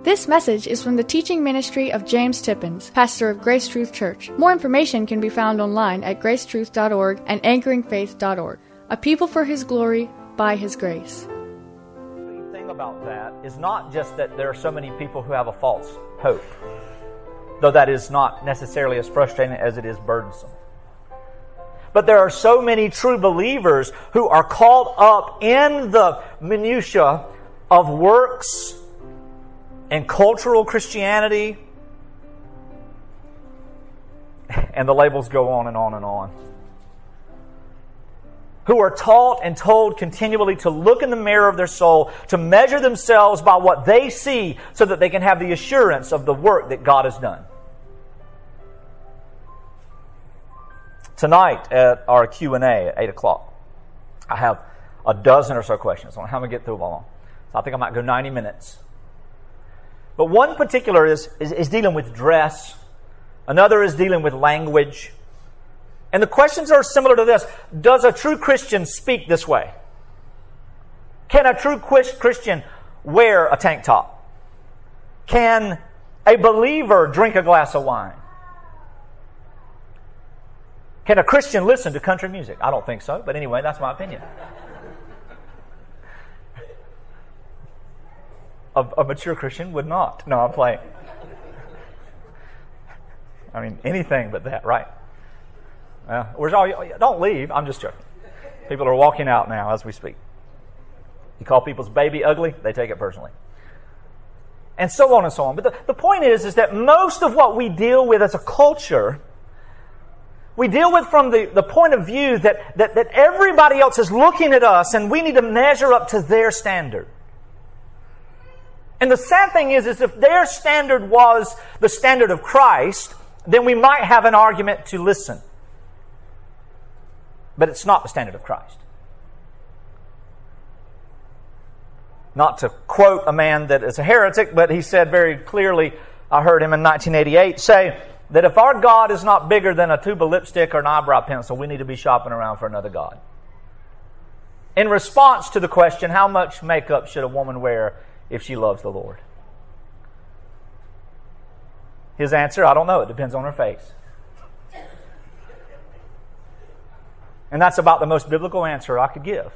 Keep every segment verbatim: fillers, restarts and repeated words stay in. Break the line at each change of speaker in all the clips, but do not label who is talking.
This message is from the teaching ministry of James Tippins, pastor of Grace Truth Church. More information can be found online at grace truth dot org and anchoring faith dot org. A people for His glory, by His grace.
The thing about that is not just that there are so many people who have a false hope, though that is not necessarily as frustrating as it is burdensome. But there are so many true believers who are caught up in the minutiae of works and cultural Christianity, and the labels go on and on and on, who are taught and told continually to look in the mirror of their soul, to measure themselves by what they see so that they can have the assurance of the work that God has done. Tonight at our Q and A at eight o'clock, I have a dozen or so questions. I don't know how I'm going to get through them all. So I think I might go ninety minutes. But one particular is, is, is dealing with dress. Another is dealing with language. And the questions are similar to this. Does a true Christian speak this way? Can a true Christian wear a tank top? Can a believer drink a glass of wine? Can a Christian listen to country music? I don't think so, but anyway, that's my opinion. A, a mature Christian would not. No, I'm playing. I mean, anything but that, right? Uh, where's all you, don't leave. I'm just joking. People are walking out now as we speak. You call people's baby ugly, they take it personally. And so on and so on. But the, the point is, is that most of what we deal with as a culture, we deal with from the, the point of view that, that, that everybody else is looking at us and we need to measure up to their standard. And the sad thing is, is if their standard was the standard of Christ, then we might have an argument to listen. But it's not the standard of Christ. Not to quote a man that is a heretic, but he said very clearly, I heard him in nineteen eighty-eight say, that if our God is not bigger than a tube of lipstick or an eyebrow pencil, we need to be shopping around for another God. In response to the question, how much makeup should a woman wear if she loves the Lord? His answer, I don't know. It depends on her face. And that's about the most biblical answer I could give.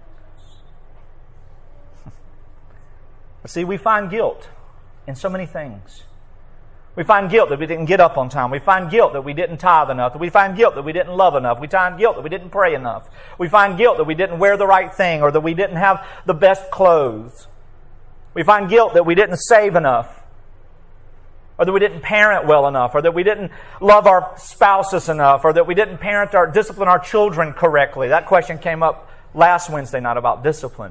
See, we find guilt in so many things. We find guilt that we didn't get up on time. We find guilt that we didn't tithe enough. We find guilt that we didn't love enough. We find guilt that we didn't pray enough. We find guilt that we didn't wear the right thing or that we didn't have the best clothes. We find guilt that we didn't save enough, or that we didn't parent well enough, or that we didn't love our spouses enough, or that we didn't parent or discipline our children correctly. That question came up last Wednesday night about discipline.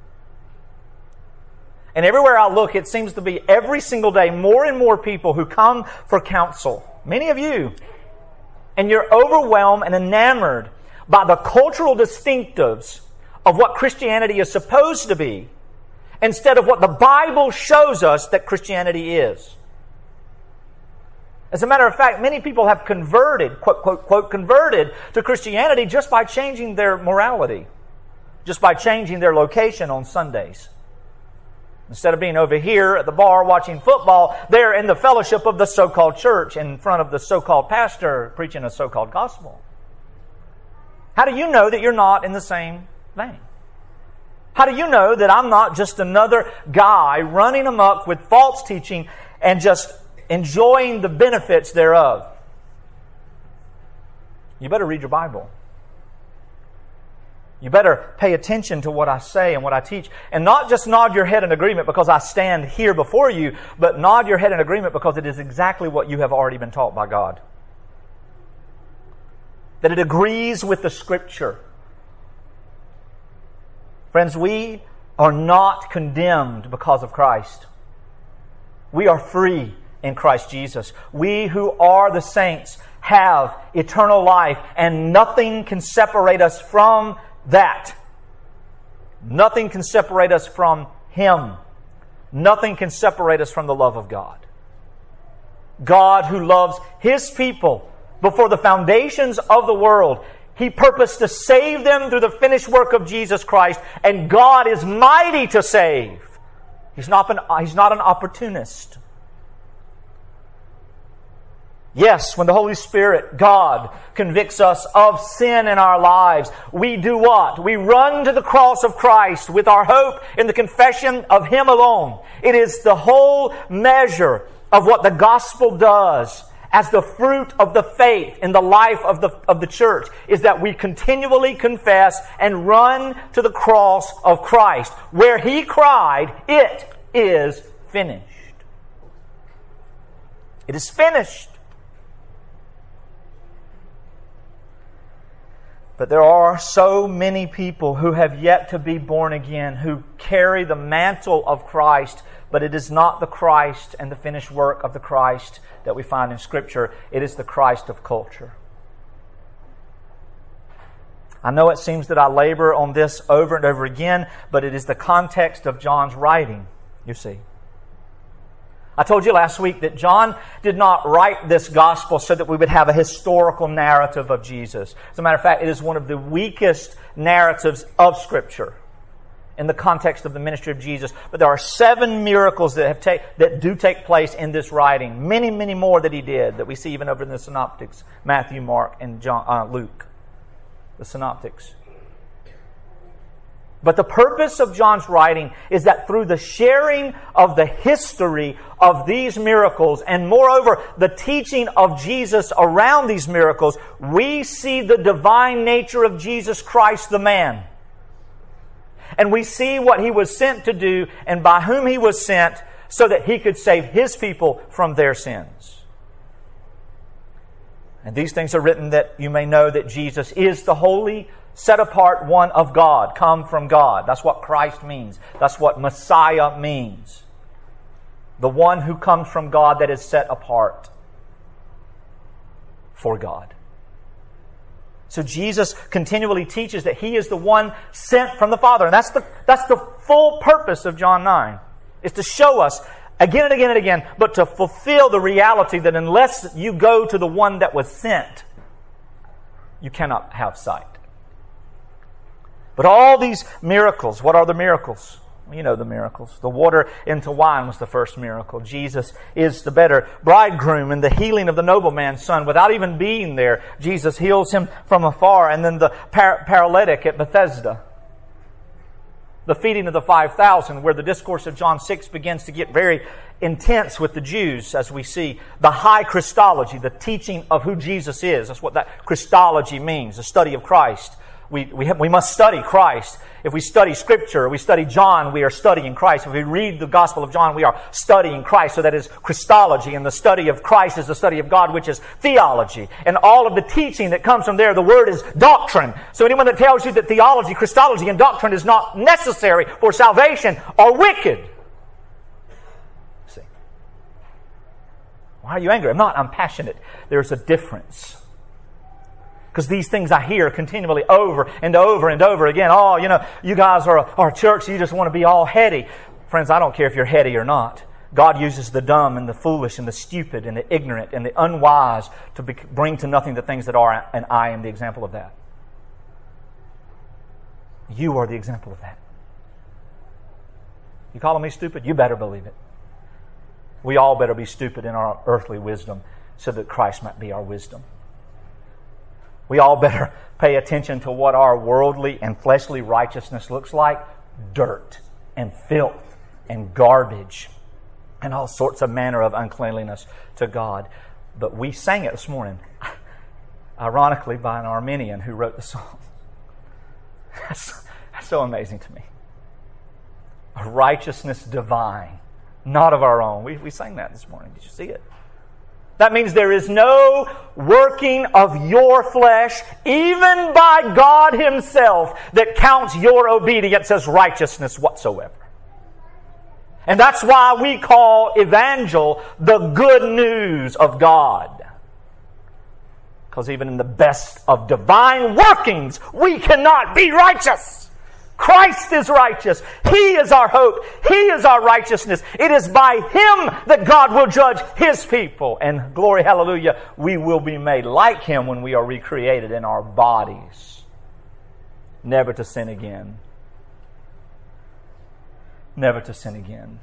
And everywhere I look, it seems to be every single day more and more people who come for counsel. Many of you. And you're overwhelmed and enamored by the cultural distinctives of what Christianity is supposed to be, instead of what the Bible shows us that Christianity is. As a matter of fact, many people have converted, quote, quote, quote, converted to Christianity just by changing their morality, just by changing their location on Sundays. Instead of being over here at the bar watching football, they're in the fellowship of the so-called church in front of the so-called pastor preaching a so-called gospel. How do you know that you're not in the same vein? How do you know that I'm not just another guy running amok with false teaching and just enjoying the benefits thereof? You better read your Bible. You better pay attention to what I say and what I teach. And not just nod your head in agreement because I stand here before you, but nod your head in agreement because it is exactly what you have already been taught by God. That it agrees with the Scripture. Friends, we are not condemned because of Christ. We are free in Christ Jesus. We who are the saints have eternal life, and nothing can separate us from that. Nothing can separate us from Him. Nothing can separate us from the love of God. God who loves His people before the foundations of the world. He purposed to save them through the finished work of Jesus Christ, and God is mighty to save. He's not an, he's not an opportunist. Yes, when the Holy Spirit, God, convicts us of sin in our lives, we do what? We run to the cross of Christ with our hope in the confession of Him alone. It is the whole measure of what the gospel does as the fruit of the faith in the life of the, of the church, is that we continually confess and run to the cross of Christ, where He cried, "It is finished." It is finished. But there are so many people who have yet to be born again, who carry the mantle of Christ, but it is not the Christ and the finished work of the Christ that we find in Scripture. It is the Christ of culture. I know it seems that I labor on this over and over again, but it is the context of John's writing, you see. I told you last week that John did not write this gospel so that we would have a historical narrative of Jesus. As a matter of fact, it is one of the weakest narratives of Scripture in the context of the ministry of Jesus. But there are seven miracles that have ta- that do take place in this writing. Many, many more that He did, that we see even over in the Synoptics, Matthew, Mark, and John, uh, Luke, the Synoptics. But the purpose of John's writing is that through the sharing of the history of these miracles, and moreover, the teaching of Jesus around these miracles, we see the divine nature of Jesus Christ, the man. And we see what He was sent to do and by whom He was sent so that He could save His people from their sins. And these things are written that you may know that Jesus is the holy, set apart one of God, come from God. That's what Christ means. That's what Messiah means. The one who comes from God that is set apart for God. So Jesus continually teaches that He is the one sent from the Father. And that's the, that's the full purpose of John nine, is to show us again and again and again, but to fulfill the reality that unless you go to the one that was sent, you cannot have sight. But all these miracles, what are the miracles? Well, you know the miracles. The water into wine was the first miracle. Jesus is the better bridegroom, and the healing of the nobleman's son. Without even being there, Jesus heals him from afar. And then the par- paralytic at Bethesda. The feeding of the five thousand, where the discourse of John six begins to get very intense with the Jews, as we see the high Christology, the teaching of who Jesus is. That's what that Christology means, the study of Christ. We, we, have, we must study Christ. If we study Scripture, we study John, we are studying Christ. If we read the Gospel of John, we are studying Christ. So that is Christology. And the study of Christ is the study of God, which is theology. And all of the teaching that comes from there, the word is doctrine. So anyone that tells you that theology, Christology, and doctrine is not necessary for salvation are wicked. See? Why are you angry? I'm not. I'm passionate. There's a difference. Because these things I hear continually over and over and over again. Oh, you know, you guys are a, are a church, so you just want to be all heady. Friends, I don't care if you're heady or not. God uses the dumb and the foolish and the stupid and the ignorant and the unwise to be, bring to nothing the things that are, and I am the example of that. You are the example of that. You calling me stupid? You better believe it. We all better be stupid in our earthly wisdom so that Christ might be our wisdom. We all better pay attention to what our worldly and fleshly righteousness looks like. Dirt and filth and garbage and all sorts of manner of uncleanliness to God. But we sang it this morning, ironically, by an Armenian who wrote the song. That's, that's so amazing to me. A righteousness divine, not of our own. We, we sang that this morning. Did you see it? That means there is no working of your flesh, even by God Himself, that counts your obedience as righteousness whatsoever. And that's why we call Evangel the good news of God. Because even in the best of divine workings, we cannot be righteous. Christ is righteous. He is our hope. He is our righteousness. It is by Him that God will judge His people. And glory, hallelujah, we will be made like Him when we are recreated in our bodies, never to sin again. never to sin again.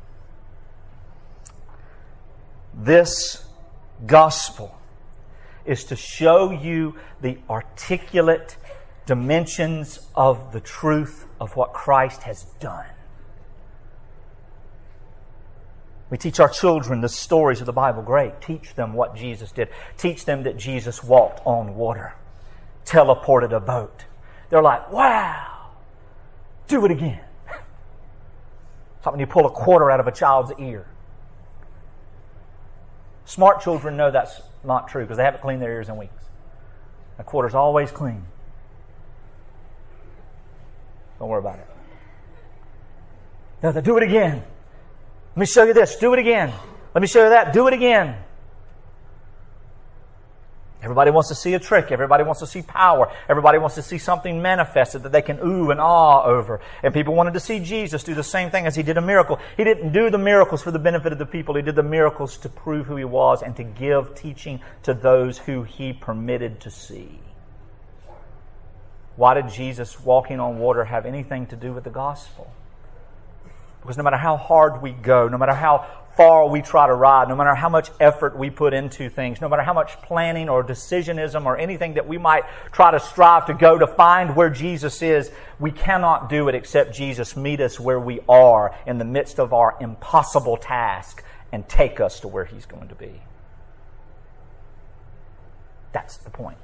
This gospel is to show you the articulate dimensions of the truth of what Christ has done. We teach our children the stories of the Bible. Great. Teach them what Jesus did. Teach them that Jesus walked on water, teleported a boat. They're like, wow, do it again. It's like when you pull a quarter out of a child's ear. Smart children know that's not true because they haven't cleaned their ears in weeks. A quarter's always clean. Don't worry about it. Now, do it again. Let me show you this. Do it again. Let me show you that. Do it again. Everybody wants to see a trick. Everybody wants to see power. Everybody wants to see something manifested that they can ooh and ah over. And people wanted to see Jesus do the same thing as He did a miracle. He didn't do the miracles for the benefit of the people. He did the miracles to prove who He was and to give teaching to those who He permitted to see. Why did Jesus walking on water have anything to do with the gospel? Because no matter how hard we go, no matter how far we try to ride, no matter how much effort we put into things, no matter how much planning or decisionism or anything that we might try to strive to go to find where Jesus is, we cannot do it except Jesus meet us where we are in the midst of our impossible task and take us to where He's going to be. That's the point.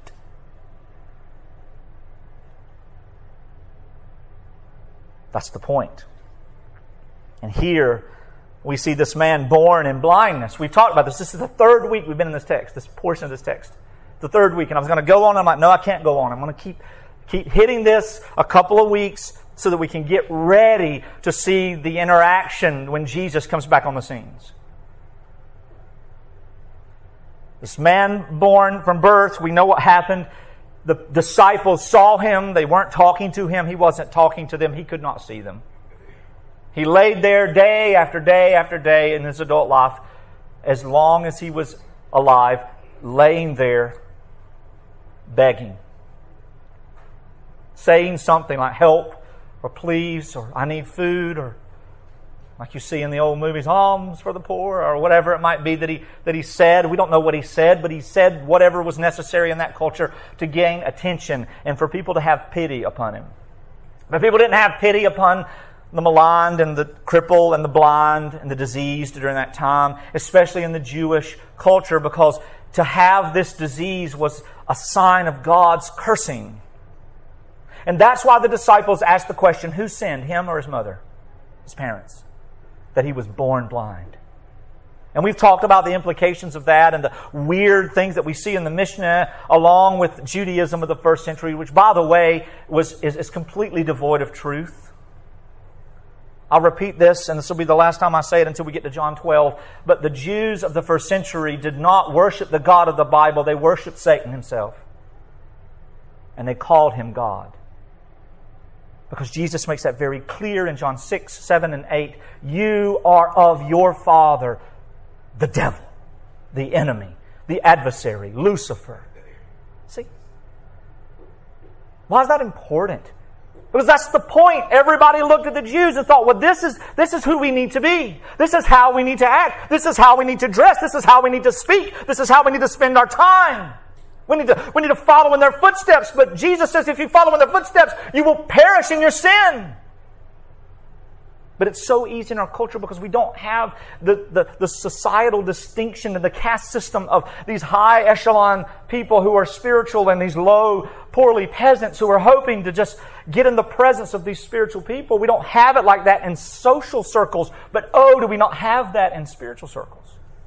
That's the point. And here we see this man born in blindness. We've talked about this. This is the third week we've been in this text, this portion of this text. The third week. And I was going to go on. I'm like, no, I can't go on. I'm going to keep, keep hitting this a couple of weeks so that we can get ready to see the interaction when Jesus comes back on the scenes. This man born from birth, we know what happened. The disciples saw Him. They weren't talking to Him. He wasn't talking to them. He could not see them. He laid there day after day after day in his adult life, as long as he was alive, laying there, begging. Saying something like help, or please, or I need food, or like you see in the old movies, alms for the poor, or whatever it might be that he that he said. We don't know what he said, but he said whatever was necessary in that culture to gain attention and for people to have pity upon him. But people didn't have pity upon the maligned and the crippled and the blind and the diseased during that time, especially in the Jewish culture, because to have this disease was a sign of God's cursing. And that's why the disciples asked the question, who sinned, him or his mother? His parents. That he was born blind. And we've talked about the implications of that and the weird things that we see in the Mishnah along with Judaism of the first century, which, by the way, was is, is completely devoid of truth. I'll repeat this, and this will be the last time I say it until we get to John twelve. But the Jews of the first century did not worship the God of the Bible. They worshiped Satan himself. And they called him God. Because Jesus makes that very clear in John six, seven, and eight. You are of your father, the devil, the enemy, the adversary, Lucifer. See? Why is that important? Because that's the point. Everybody looked at the Jews and thought, well, this is, this is who we need to be. This is how we need to act. This is how we need to dress. This is how we need to speak. This is how we need to spend our time. We need to, we need to follow in their footsteps. But Jesus says if you follow in their footsteps, you will perish in your sin. But it's so easy in our culture because we don't have the, the, the societal distinction and the caste system of these high echelon people who are spiritual and these low, poorly peasants who are hoping to just get in the presence of these spiritual people. We don't have it like that in social circles, but oh, do we not have that in spiritual circles?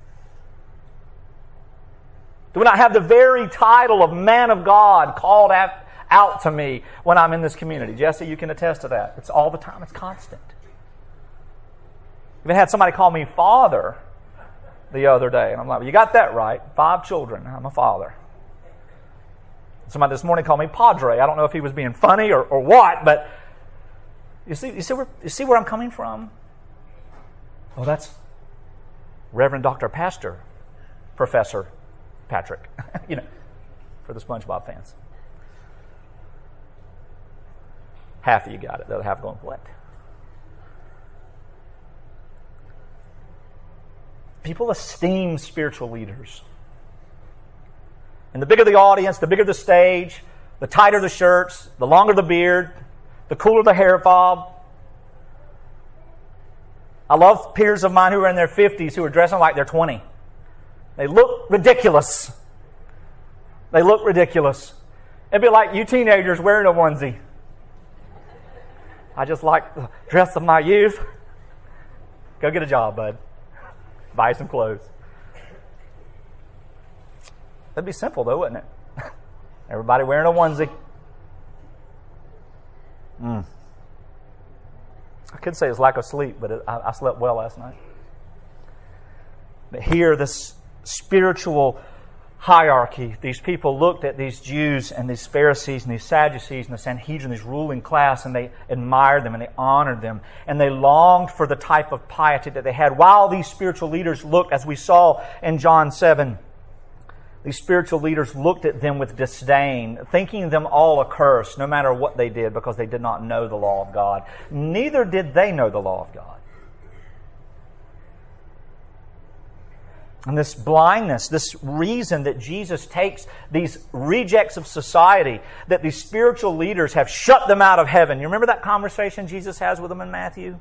Do we not have the very title of man of God called out to me when I'm in this community? Jesse, you can attest to that. It's all the time. It's constant. Even had somebody call me father the other day. And I'm like, well, you got that right. Five children. I'm a father. Somebody this morning called me padre. I don't know if he was being funny or, or what, but you see, you see where you see where I'm coming from? Oh, that's Reverend Doctor Pastor, Professor Patrick. You know, for the SpongeBob fans. Half of you got it. The other half going, what? People esteem spiritual leaders. And the bigger the audience, the bigger the stage, the tighter the shirts, the longer the beard, the cooler the hair fob. I love peers of mine who are in their fifties who are dressing like they're twenty. They look ridiculous. They look ridiculous. It'd be like you teenagers wearing a onesie. I just like the dress of my youth. Go get a job, bud. Buy some clothes. That'd be simple, though, wouldn't it? Everybody wearing a onesie. Mm. I could say it's lack of sleep, but it, I, I slept well last night. But here, this spiritual hierarchy, these people looked at these Jews and these Pharisees and these Sadducees and the Sanhedrin, this ruling class, and they admired them and they honored them. And they longed for the type of piety that they had. While these spiritual leaders looked, as we saw in John seven, these spiritual leaders looked at them with disdain, thinking them all accursed, no matter what they did, because they did not know the law of God. Neither did they know the law of God. And this blindness, this reason that Jesus takes these rejects of society, that these spiritual leaders have shut them out of heaven. You remember that conversation Jesus has with them in Matthew?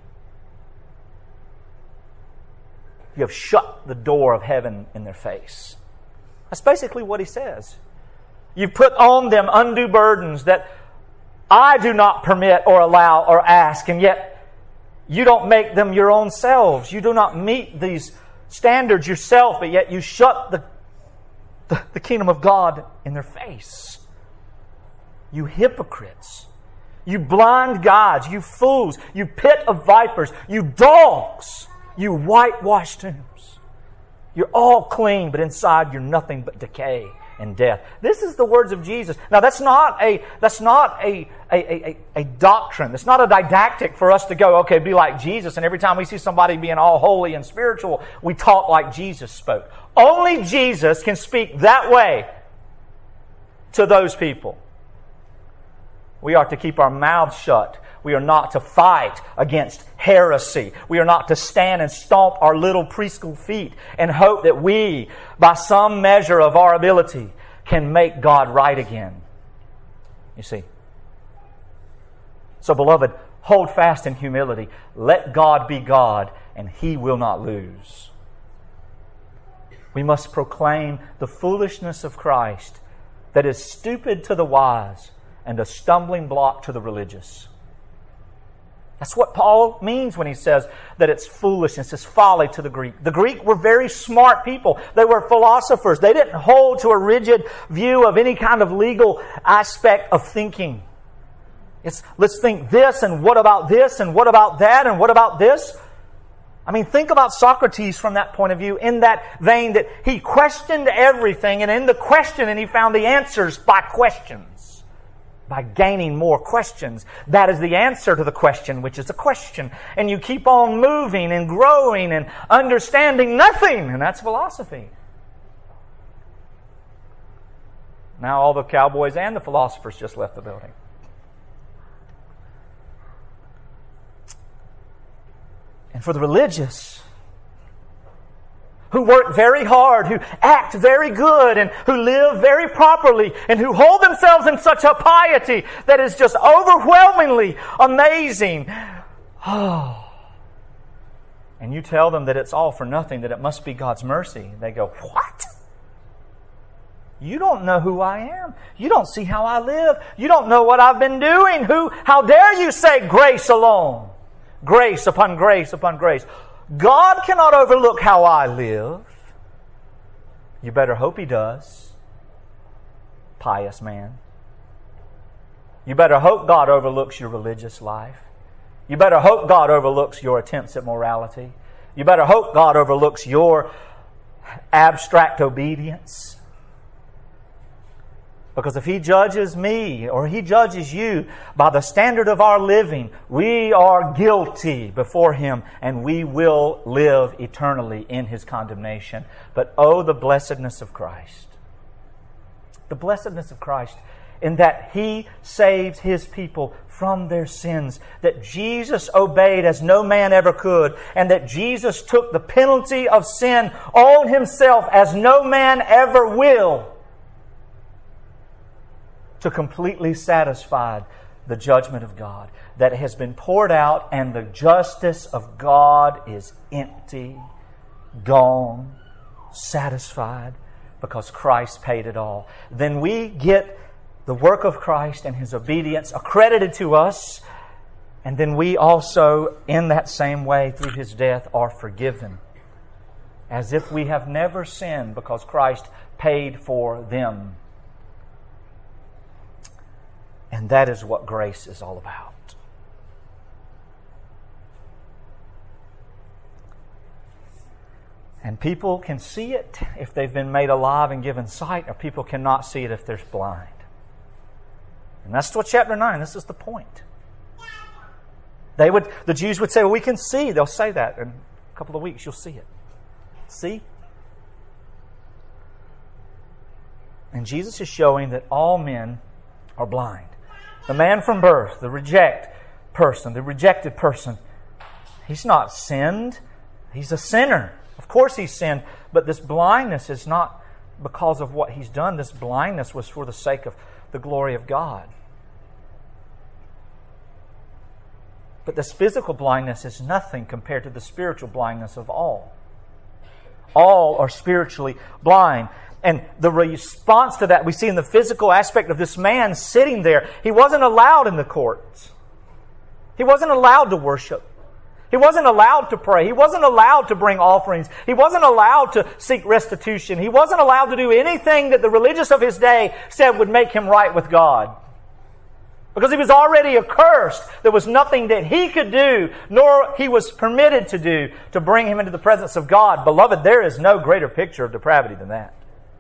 You have shut the door of heaven in their face. That's basically what he says. You've put on them undue burdens that I do not permit or allow or ask, and yet you don't make them your own selves. You do not meet these standards yourself, but yet you shut the, the, the kingdom of God in their face. You hypocrites. You blind guides. You fools. You pit of vipers. You dogs. You whitewashed tombs. You're all clean, but inside you're nothing but decay and death. This is the words of Jesus. Now that's not a that's not a a, a, a doctrine. It's not a didactic for us to go, okay, be like Jesus, and every time we see somebody being all holy and spiritual, we talk like Jesus spoke. Only Jesus can speak that way to those people. We are to keep our mouths shut. We are not to fight against heresy. We are not to stand and stomp our little preschool feet and hope that we, by some measure of our ability, can make God right again. You see. So, beloved, hold fast in humility. Let God be God, and He will not lose. We must proclaim the foolishness of Christ that is stupid to the wise and a stumbling block to the religious. That's what Paul means when he says that it's foolishness, it's folly to the Greek. The Greek were very smart people. They were philosophers. They didn't hold to a rigid view of any kind of legal aspect of thinking. It's, let's think this, and what about this, and what about that, and what about this? I mean, think about Socrates from that point of view, in that vein that he questioned everything, and in the questioning he found the answers by questions. By gaining more questions. That is the answer to the question, which is a question. And you keep on moving and growing and understanding nothing. And that's philosophy. Now all the cowboys and the philosophers just left the building. And for the religious, who work very hard, who act very good, and who live very properly, and who hold themselves in such a piety that is just overwhelmingly amazing. Oh. And you tell them that it's all for nothing, that it must be God's mercy. They go, what? You don't know who I am. You don't see how I live. You don't know what I've been doing. Who? How dare you say grace alone? Grace upon grace upon grace. God cannot overlook how I live. You better hope He does, pious man. You better hope God overlooks your religious life. You better hope God overlooks your attempts at morality. You better hope God overlooks your abstract obedience. Because if He judges me or He judges you by the standard of our living, we are guilty before Him and we will live eternally in His condemnation. But oh, the blessedness of Christ. The blessedness of Christ in that He saves His people from their sins, that Jesus obeyed as no man ever could, and that Jesus took the penalty of sin on Himself as no man ever will, to completely satisfy the judgment of God that has been poured out, and the justice of God is empty, gone, satisfied, because Christ paid it all. Then we get the work of Christ and His obedience accredited to us, and then we also, in that same way, through His death, are forgiven, as if we have never sinned, because Christ paid for them. And that is what grace is all about. And people can see it if they've been made alive and given sight, or people cannot see it if they're blind. And that's what chapter nine, this is the point. They would, the Jews would say, well, we can see. They'll say that in a couple of weeks. You'll see it. See? And Jesus is showing that all men are blind. The man from birth, the reject person, the rejected person, he's not sinned. He's a sinner. Of course he's sinned, but this blindness is not because of what he's done. This blindness was for the sake of the glory of God. But this physical blindness is nothing compared to the spiritual blindness of all. All are spiritually blind. And the response to that we see in the physical aspect of this man sitting there. He wasn't allowed in the courts. He wasn't allowed to worship. He wasn't allowed to pray. He wasn't allowed to bring offerings. He wasn't allowed to seek restitution. He wasn't allowed to do anything that the religious of his day said would make him right with God. Because he was already accursed. There was nothing that he could do, nor he was permitted to do, to bring him into the presence of God. Beloved, there is no greater picture of depravity than that.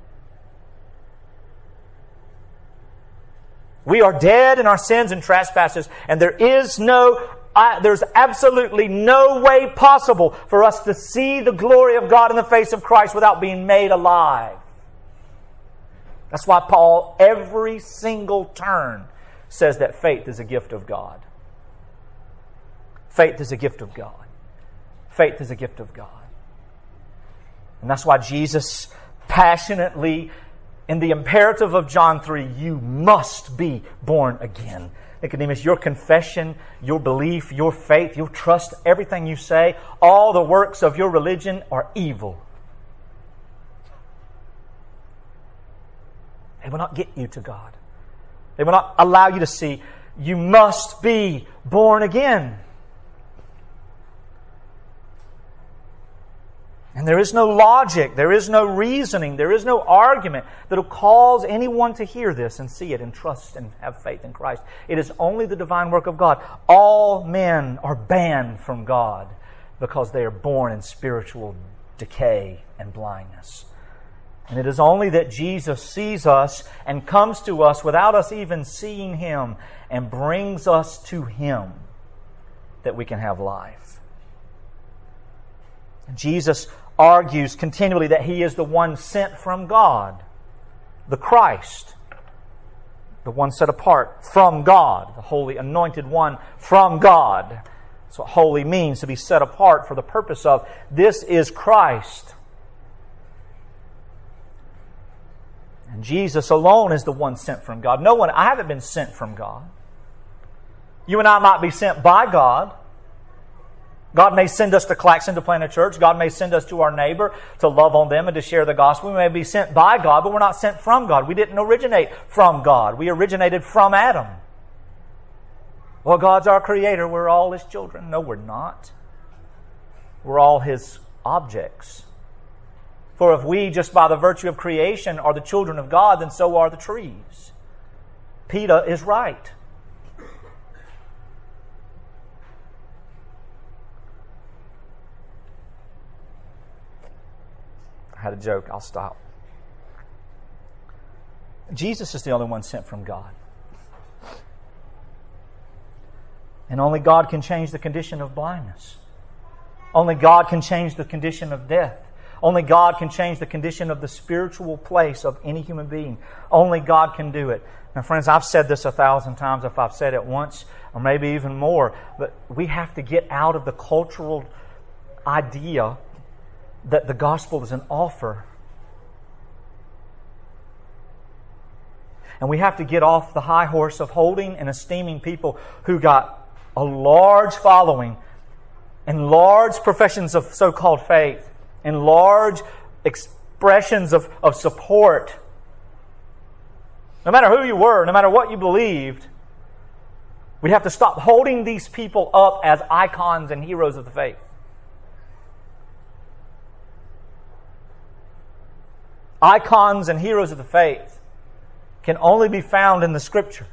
We are dead in our sins and trespasses, and there is no I, there's absolutely no way possible for us to see the glory of God in the face of Christ without being made alive. That's why Paul, every single turn, says that faith is a gift of God. Faith is a gift of God. Faith is a gift of God. And that's why Jesus passionately, in the imperative of John three, you must be born again. Nicodemus, your confession, your belief, your faith, your trust, everything you say, all the works of your religion are evil. They will not get you to God. They will not allow you to see. You must be born again. And there is no logic, there is no reasoning, there is no argument that will cause anyone to hear this and see it and trust and have faith in Christ. It is only the divine work of God. All men are banned from God because they are born in spiritual decay and blindness. And it is only that Jesus sees us and comes to us without us even seeing Him and brings us to Him that we can have life. Jesus argues continually that He is the one sent from God, the Christ, the one set apart from God, the holy anointed one from God. That's what holy means, to be set apart for the purpose of. This is Christ. And Jesus alone is the one sent from God. No one, I haven't been sent from God. You and I might be sent by God. God may send us to Claxon to plant a church. God may send us to our neighbor to love on them and to share the gospel. We may be sent by God, but we're not sent from God. We didn't originate from God. We originated from Adam. Well, God's our creator. We're all His children. No, we're not. We're all His objects. For if we, just by the virtue of creation, are the children of God, then so are the trees. PETA is right. I had a joke. I'll stop. Jesus is the only one sent from God. And only God can change the condition of blindness. Only God can change the condition of death. Only God can change the condition of the spiritual place of any human being. Only God can do it. Now, friends, I've said this a thousand times if I've said it once, or maybe even more, but we have to get out of the cultural idea that the gospel is an offer. And we have to get off the high horse of holding and esteeming people who got a large following and large professions of so-called faith and large expressions of, of support. No matter who you were, no matter what you believed, we have to stop holding these people up as icons and heroes of the faith. Icons and heroes of the faith can only be found in the Scripture.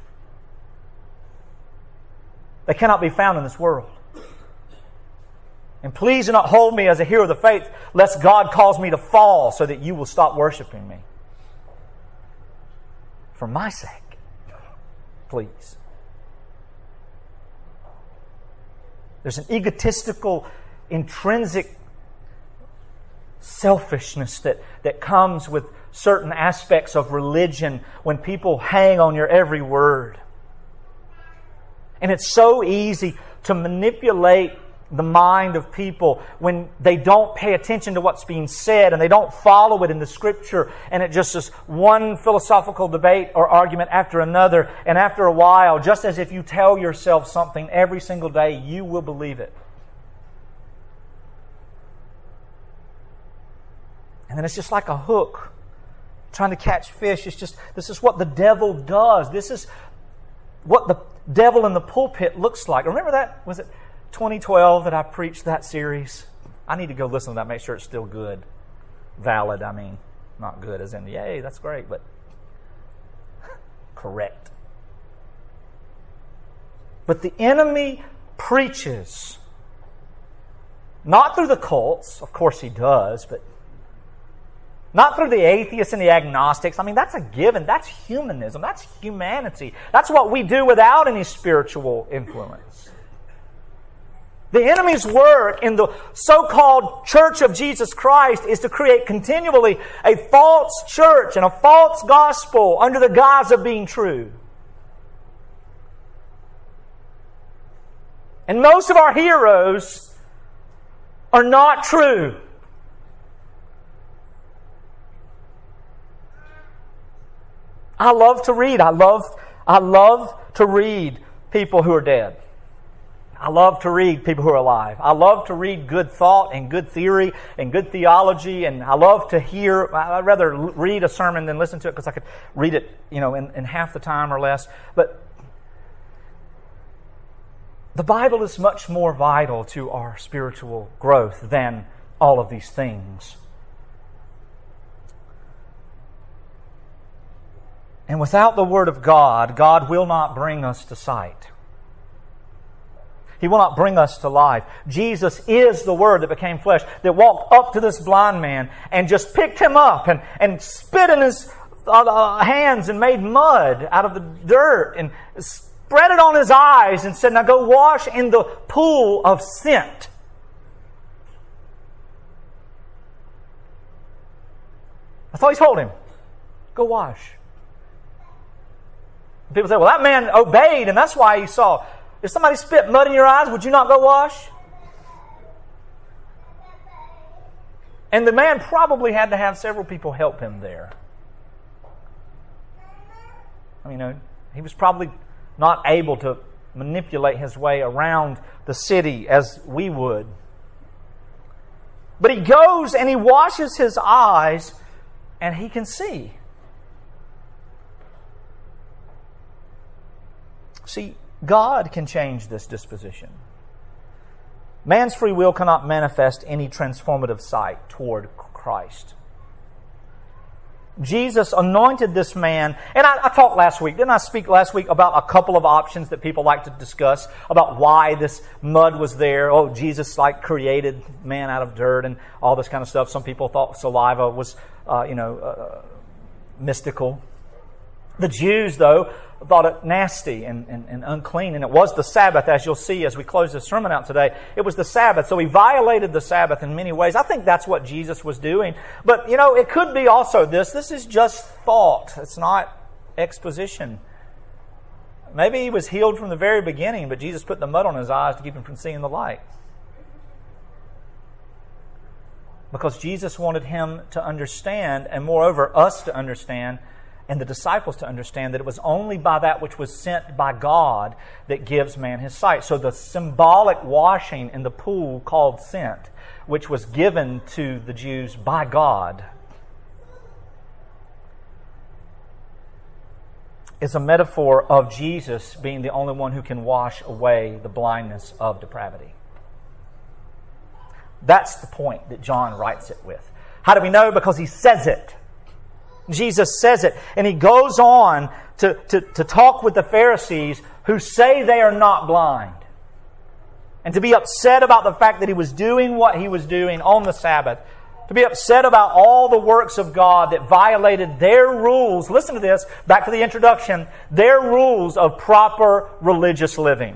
They cannot be found in this world. And please do not hold me as a hero of the faith, lest God cause me to fall so that you will stop worshiping me. For my sake, please. There's an egotistical, intrinsic selfishness that, that comes with certain aspects of religion when people hang on your every word. And it's so easy to manipulate the mind of people when they don't pay attention to what's being said and they don't follow it in the Scripture, and it just is one philosophical debate or argument after another, and after a while, just as if you tell yourself something every single day, you will believe it. And then it's just like a hook trying to catch fish. It's just, this is what the devil does. This is what the devil in the pulpit looks like. Remember that? Was it twenty twelve that I preached that series? I need to go listen to that, make sure it's still good. Valid, I mean. Not good as in, yay, that's great, but correct. But the enemy preaches, not through the cults, of course he does, but not through the atheists and the agnostics. I mean, that's a given. That's humanism. That's humanity. That's what we do without any spiritual influence. The enemy's work in the so-called Church of Jesus Christ is to create continually a false church and a false gospel under the guise of being true. And most of our heroes are not true. I love to read. I love, I love to read people who are dead. I love to read people who are alive. I love to read good thought and good theory and good theology, and I love to hear. I'd rather read a sermon than listen to it because I could read it, you know, in, in half the time or less. But the Bible is much more vital to our spiritual growth than all of these things. And without the Word of God, God will not bring us to sight. He will not bring us to life. Jesus is the Word that became flesh, that walked up to this blind man and just picked him up and, and spit in his uh, hands and made mud out of the dirt and spread it on his eyes and said, now go wash in the pool of scent. That's all He told him. Go wash. People say, well, that man obeyed and that's why he saw. If somebody spit mud in your eyes, would you not go wash? And the man probably had to have several people help him there. I mean, you know, he was probably not able to manipulate his way around the city as we would. But he goes and he washes his eyes and he can see. See, God can change this disposition. Man's free will cannot manifest any transformative sight toward Christ. Jesus anointed this man, and I, I talked last week, didn't I speak last week about a couple of options that people like to discuss about why this mud was there? Oh, Jesus like created man out of dirt and all this kind of stuff. Some people thought saliva was, uh, you know, uh, mystical. The Jews, though, thought it nasty and, and, and unclean. And it was the Sabbath, as you'll see as we close this sermon out today. It was the Sabbath. So he violated the Sabbath in many ways. I think that's what Jesus was doing. But, you know, it could be also this. This is just thought. It's not exposition. Maybe he was healed from the very beginning, but Jesus put the mud on his eyes to keep him from seeing the light. Because Jesus wanted him to understand, and moreover, us to understand, and the disciples to understand, that it was only by that which was sent by God that gives man his sight. So the symbolic washing in the pool called sent, which was given to the Jews by God, is a metaphor of Jesus being the only one who can wash away the blindness of depravity. That's the point that John writes it with. How do we know? Because he says it. Jesus says it. And he goes on to, to, to talk with the Pharisees who say they are not blind. And to be upset about the fact that he was doing what he was doing on the Sabbath. To be upset about all the works of God that violated their rules. Listen to this, back to the introduction. Their rules of proper religious living.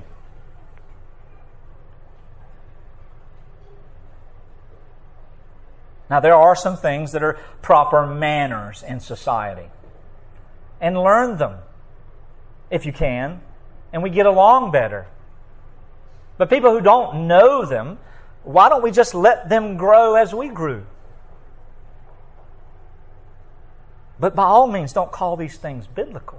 Now, there are some things that are proper manners in society. And learn them, if you can, and we get along better. But people who don't know them, why don't we just let them grow as we grew? But by all means, don't call these things biblical.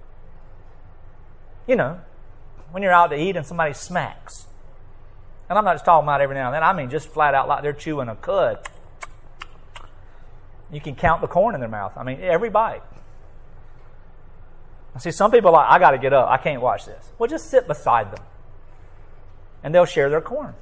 You know, when you're out to eat and somebody smacks. And I'm not just talking about every now and then. I mean just flat out like they're chewing a cud. You can count the corn in their mouth. I mean, every bite. I see some people are like, I got to get up. I can't watch this. Well, just sit beside them. And they'll share their corn.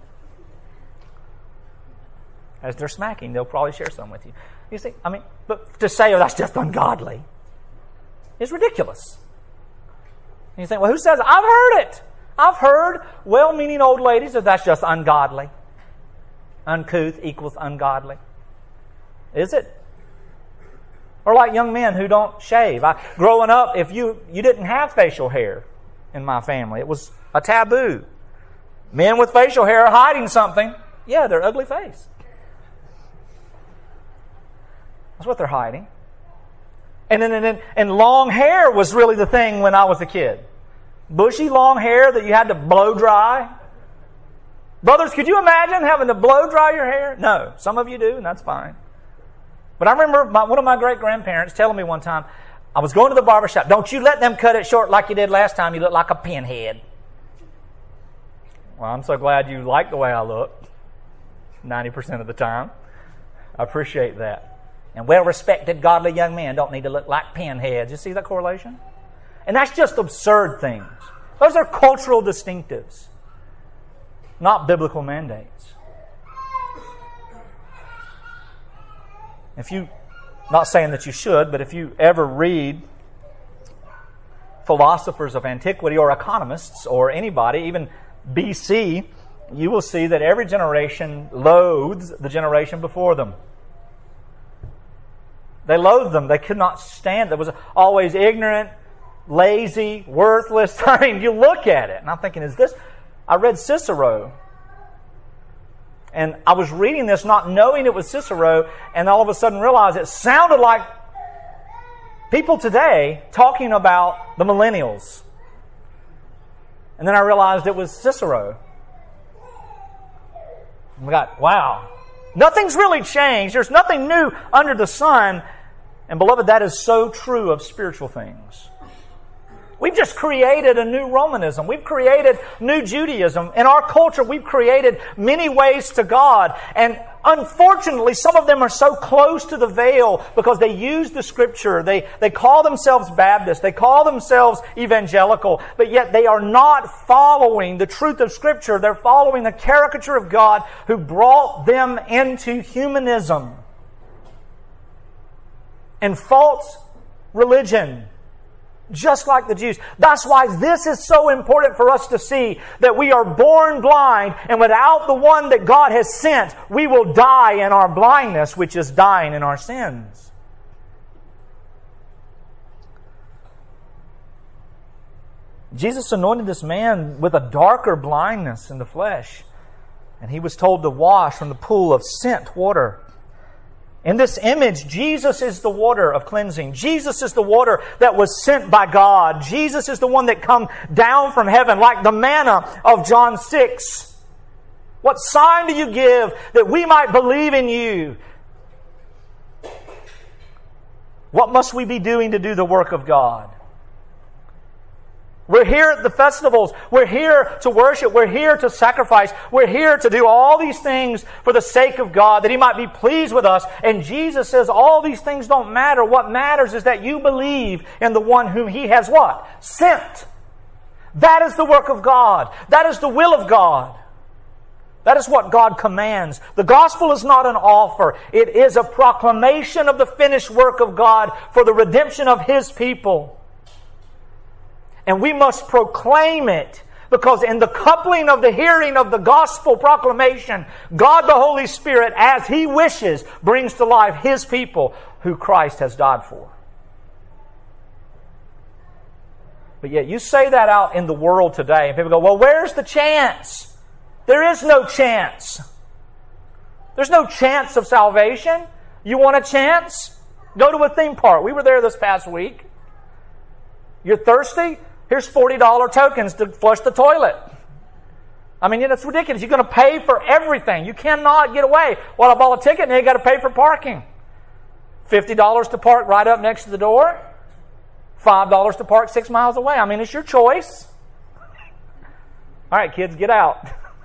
As they're smacking, they'll probably share some with you. You see, I mean, but to say, oh, that's just ungodly, is ridiculous. And you think, well, who says it? I've heard it. I've heard well-meaning old ladies that that's just ungodly. Uncouth equals ungodly. Is it? Or like young men who don't shave. I, growing up, if you, you didn't have facial hair in my family, it was a taboo. Men with facial hair are hiding something. Yeah, their ugly face. That's what they're hiding. And then and, and, and long hair was really the thing when I was a kid. Bushy long hair that you had to blow dry. Brothers, could you imagine having to blow dry your hair? No, some of you do, and that's fine. But I remember my, one of my great-grandparents telling me one time, I was going to the barber shop, don't you let them cut it short like you did last time. You look like a pinhead. Well, I'm so glad you like the way I look. ninety percent of the time. I appreciate that. And well-respected, godly young men don't need to look like pinheads. You see that correlation? And that's just absurd things. Those are cultural distinctives, not biblical mandates. If you, not saying that you should, but if you ever read philosophers of antiquity or economists or anybody, even B C, you will see that every generation loathes the generation before them. They loathed them. They could not stand. There was always ignorant, lazy, worthless. I mean, you look at it, and I'm thinking, is this... I read Cicero, and I was reading this not knowing it was Cicero, and all of a sudden realized it sounded like people today talking about the millennials. And then I realized it was Cicero. And we got, wow. Nothing's really changed. There's nothing new under the sun. And beloved, that is so true of spiritual things. We've just created a new Romanism. We've created new Judaism. In our culture, we've created many ways to God. And unfortunately, some of them are so close to the veil because they use the Scripture. They, they call themselves Baptist. They call themselves evangelical. But yet they are not following the truth of Scripture. They're following the caricature of God who brought them into humanism and false religion. Just like the Jews. That's why this is so important for us to see that we are born blind, and without the one that God has sent, we will die in our blindness, which is dying in our sins. Jesus anointed this man with a darker blindness in the flesh, and he was told to wash from the pool of sent water. In this image, Jesus is the water of cleansing. Jesus is the water that was sent by God. Jesus is the one that come down from heaven like the manna of John six. What sign do you give that we might believe in you? What must we be doing to do the work of God? We're here at the festivals. We're here to worship. We're here to sacrifice. We're here to do all these things for the sake of God, that He might be pleased with us. And Jesus says all these things don't matter. What matters is that you believe in the one whom He has what? Sent. That is the work of God. That is the will of God. That is what God commands. The gospel is not an offer. It is a proclamation of the finished work of God for the redemption of His people. And we must proclaim it, because in the coupling of the hearing of the gospel proclamation, God the Holy Spirit, as He wishes, brings to life His people who Christ has died for. But yet you say that out in the world today, and people go, well, where's the chance? There is no chance. There's no chance of salvation. You want a chance? Go to a theme park. We were there this past week. You're thirsty? Here's forty dollars tokens to flush the toilet. I mean, it's ridiculous. You're going to pay for everything. You cannot get away. Well, I bought a ticket and you got to pay for parking. fifty dollars to park right up next to the door. five dollars to park six miles away. I mean, it's your choice. All right, kids, get out.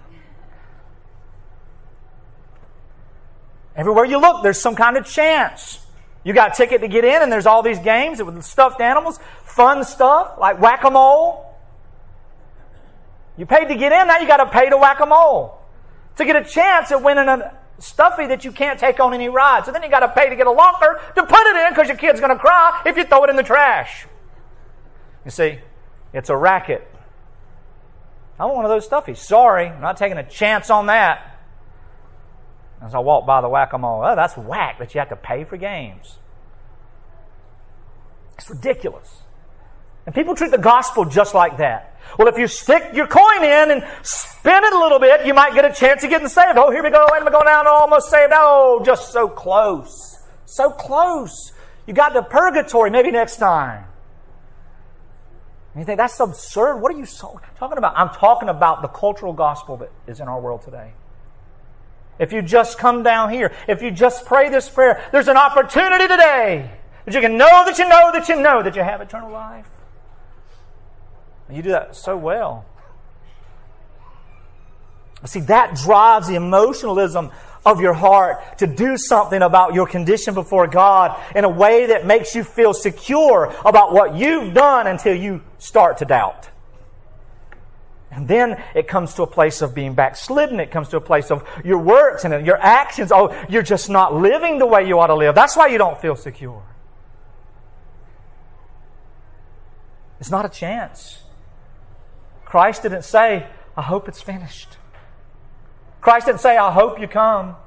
Everywhere you look, there's some kind of chance. You got a ticket to get in, and there's all these games with stuffed animals, fun stuff like whack-a-mole. You paid to get in, now you got to pay to whack-a-mole to get a chance at winning a stuffy that you can't take on any ride. So then you got to pay to get a locker to put it in, because your kid's going to cry if you throw it in the trash. You see, it's a racket. I want one of those stuffies. Sorry, I'm not taking a chance on that. As I walk by the whack-a-mole, oh, that's whack that you have to pay for games. It's ridiculous. And people treat the gospel just like that. Well, if you stick your coin in and spin it a little bit, you might get a chance of getting saved. Oh, here we go, and we go down, almost saved. Oh, just so close. So close. You got to purgatory, maybe next time. And you think, that's absurd. What are you talking about? I'm talking about the cultural gospel that is in our world today. If you just come down here, if you just pray this prayer, there's an opportunity today that you can know that you know that you know that you have eternal life. And you do that so well. See, that drives the emotionalism of your heart to do something about your condition before God in a way that makes you feel secure about what you've done until you start to doubt. And then it comes to a place of being backslidden. It comes to a place of your works and your actions. Oh, you're just not living the way you ought to live. That's why you don't feel secure. It's not a chance. Christ didn't say, I hope it's finished. Christ didn't say, I hope you come.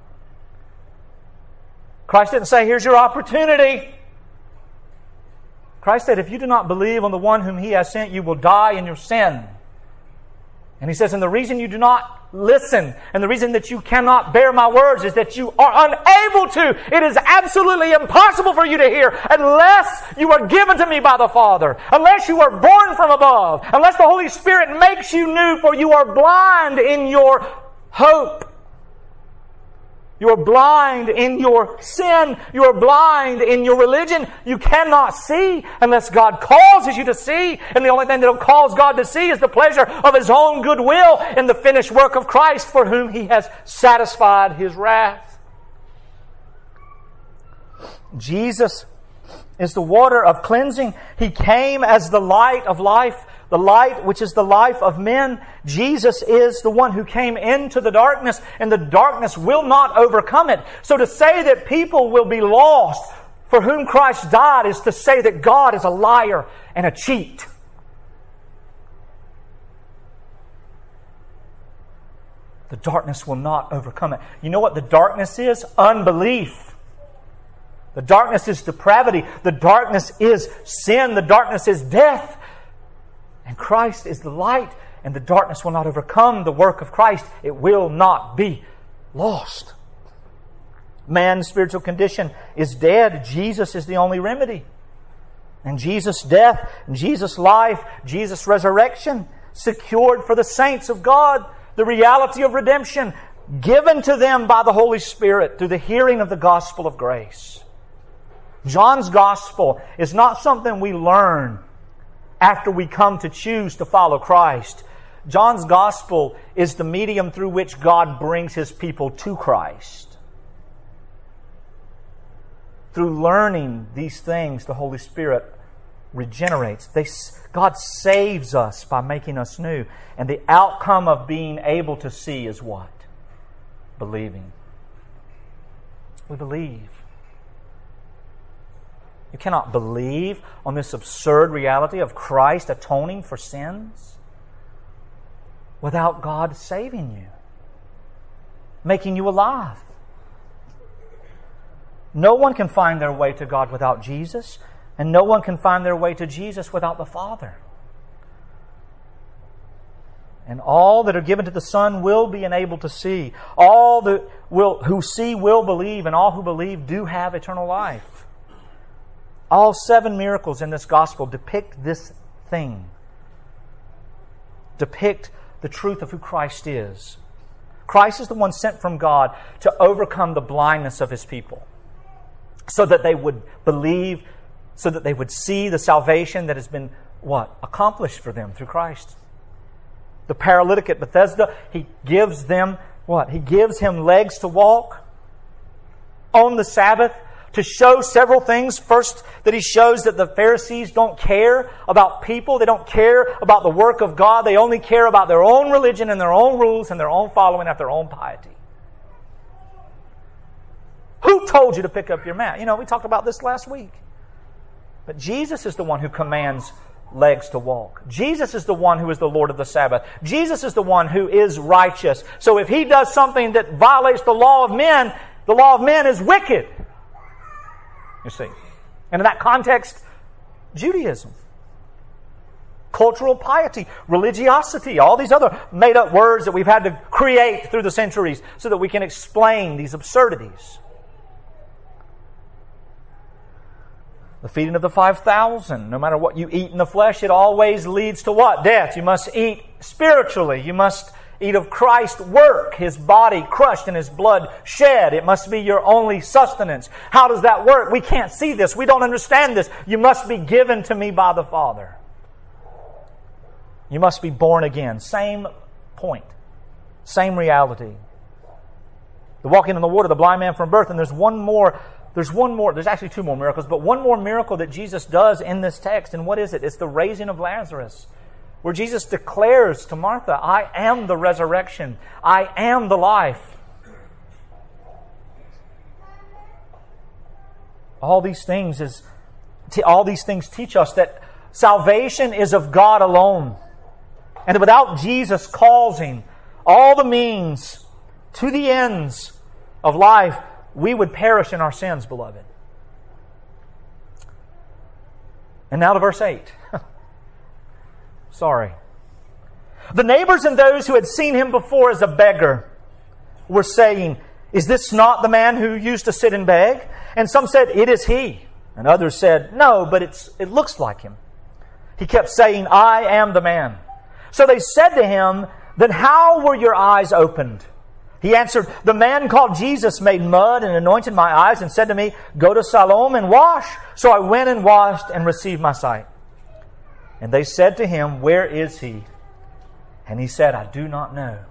Christ didn't say, here's your opportunity. Christ said, if you do not believe on the one whom He has sent, you will die in your sin. And He says, and the reason you do not listen, and the reason that you cannot bear my words, is that you are unable to. It is absolutely impossible for you to hear unless you are given to me by the Father, unless you are born from above, unless the Holy Spirit makes you new, for you are blind in your hope. You are blind in your sin. You are blind in your religion. You cannot see unless God causes you to see. And the only thing that will cause God to see is the pleasure of His own goodwill in the finished work of Christ, for whom He has satisfied His wrath. Jesus is the water of cleansing. He came as the light of life. The light, which is the life of men. Jesus is the one who came into the darkness, and the darkness will not overcome it. So to say that people will be lost for whom Christ died is to say that God is a liar and a cheat. The darkness will not overcome it. You know what the darkness is? Unbelief. The darkness is depravity. The darkness is sin. The darkness is death. And Christ is the light, and the darkness will not overcome the work of Christ. It will not be lost. Man's spiritual condition is dead. Jesus is the only remedy. And Jesus' death, and Jesus' life, Jesus' resurrection secured for the saints of God the reality of redemption given to them by the Holy Spirit through the hearing of the gospel of grace. John's gospel is not something we learn after we come to choose to follow Christ. John's gospel is the medium through which God brings His people to Christ. Through learning these things, the Holy Spirit regenerates. They, God saves us by making us new. And the outcome of being able to see is what? Believing. We believe. You cannot believe on this absurd reality of Christ atoning for sins without God saving you, making you alive. No one can find their way to God without Jesus, and no one can find their way to Jesus without the Father. And all that are given to the Son will be enabled to see. All that will, who see will believe, and all who believe do have eternal life. All seven miracles in this gospel depict this thing. Depict the truth of who Christ is. Christ is the one sent from God to overcome the blindness of His people, so that they would believe, so that they would see the salvation that has been, what? Accomplished for them through Christ. The paralytic at Bethesda, He gives them, what? He gives him legs to walk on the Sabbath to show several things. First, that He shows that the Pharisees don't care about people. They don't care about the work of God. They only care about their own religion and their own rules and their own following after their own piety. Who told you to pick up your mat? You know, we talked about this last week. But Jesus is the one who commands legs to walk. Jesus is the one who is the Lord of the Sabbath. Jesus is the one who is righteous. So if He does something that violates the law of men, the law of men is wicked. You see. And in that context, Judaism, cultural piety, religiosity, all these other made-up words that we've had to create through the centuries so that we can explain these absurdities. The feeding of the five thousand, no matter what you eat in the flesh, it always leads to what? Death. You must eat spiritually. You must eat of Christ's work, His body crushed and His blood shed. It must be your only sustenance. How does that work? We can't see this. We don't understand this. You must be given to me by the Father. You must be born again. Same point. Same reality. The walking in the water, the blind man from birth, and there's one more There's one more, there's actually two more miracles, but one more miracle that Jesus does in this text. And what is it? It's the raising of Lazarus, where Jesus declares to Martha, I am the resurrection. I am the life. All these things is, all these things teach us that salvation is of God alone. And that without Jesus causing all the means to the ends of life, we would perish in our sins, beloved. And now to verse eight. Sorry. The neighbors and those who had seen Him before as a beggar were saying, is this not the man who used to sit and beg? And some said, it is he. And others said, no, but it's, it looks like him. He kept saying, I am the man. So they said to him, then how were your eyes opened? He answered, the man called Jesus made mud and anointed my eyes and said to me, go to Siloam and wash. So I went and washed and received my sight. And they said to him, where is he? And he said, I do not know.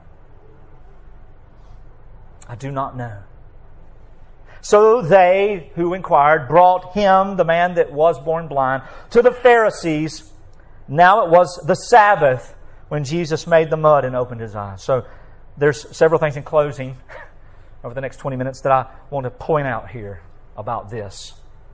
I do not know. So they who inquired brought him, the man that was born blind, to the Pharisees. Now it was the Sabbath when Jesus made the mud and opened his eyes. So there's several things in closing over the next twenty minutes that I want to point out here about this.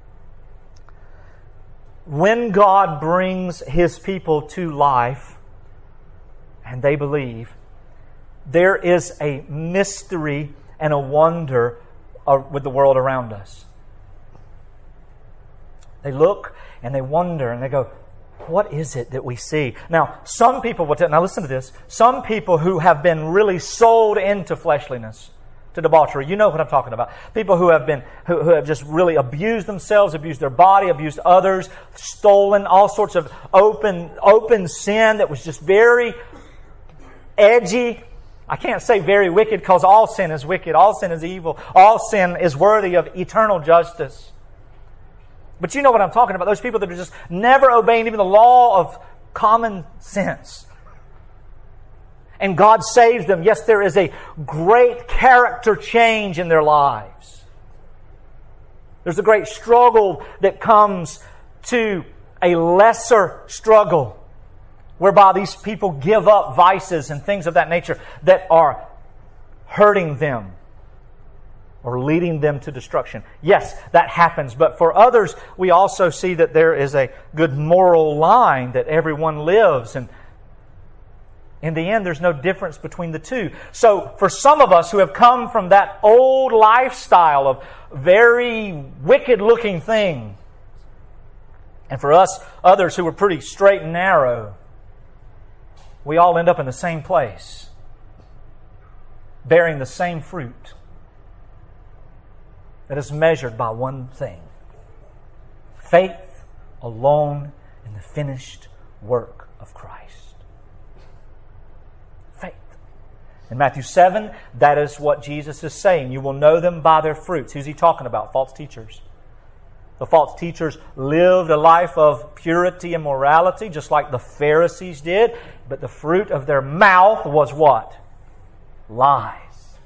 When God brings His people to life and they believe, there is a mystery and a wonder with the world around us. They look and they wonder and they go, What is it that we see? Now, some people will tell, now listen to this, some people who have been really sold into fleshliness, to debauchery, you know what I'm talking about. People who have been, who, who have just really abused themselves, abused their body, abused others, stolen all sorts of open, open sin that was just very edgy. I can't say very wicked because all sin is wicked, all sin is evil, all sin is worthy of eternal justice. But you know what I'm talking about. Those people that are just never obeying even the law of common sense. And God saves them. Yes, there is a great character change in their lives. There's a great struggle that comes to a lesser struggle, whereby these people give up vices and things of that nature that are hurting them or leading them to destruction. Yes, that happens. But for others, we also see that there is a good moral line that everyone lives. And in the end, there's no difference between the two. So for some of us who have come from that old lifestyle of very wicked-looking thing, and for us others who are pretty straight and narrow, we all end up in the same place, bearing the same fruit that is measured by one thing: faith alone in the finished work of Christ. Faith. In Matthew seven, that is what Jesus is saying. You will know them by their fruits. Who's He talking about? False teachers. The false teachers lived a life of purity and morality, just like the Pharisees did. But the fruit of their mouth was what? Lies.